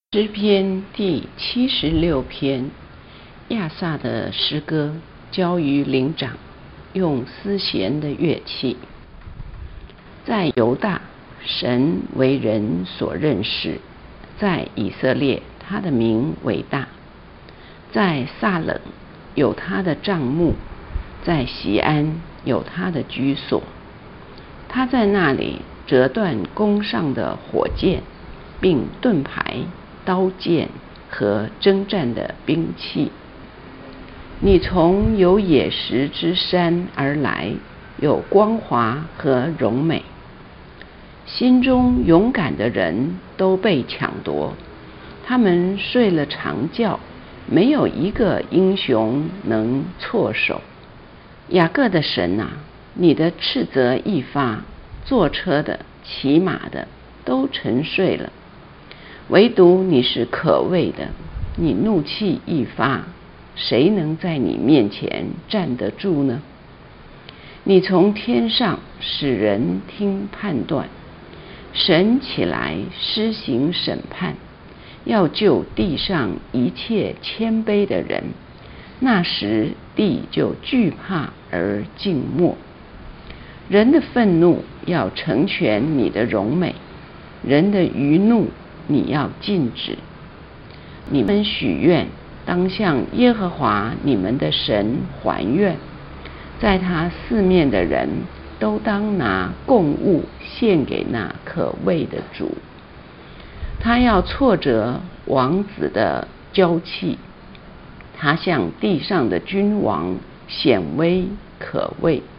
诗篇第76篇，亚萨的诗歌，交于灵长，用丝弦的乐器。在犹大，神为人所认识；在以色列，他的名伟大。在撒冷有他的帐幕，在锡安有他的居所。他在那里折断弓上的火箭，并盾牌、刀剑和征战的兵器。你从有野石之山而来，有光华和荣美。心中勇敢的人都被抢夺，他们睡了长觉，没有一个英雄能措手。雅各的神啊，你的斥责一发，坐车的、骑马的都沉睡了。唯独你是可畏的，你怒气一发，谁能在你面前站得住呢？你从天上使人听判断，神起来施行审判，要救地上一切谦卑的人。那时地就惧怕而静默。人的愤怒要成全你的荣美，人的余怒你要禁止。你们许愿，当向耶和华你们的神还愿，在他四面的人都当拿供物献给那可畏的主。他要挫折王子的骄气，他向地上的君王显威可畏。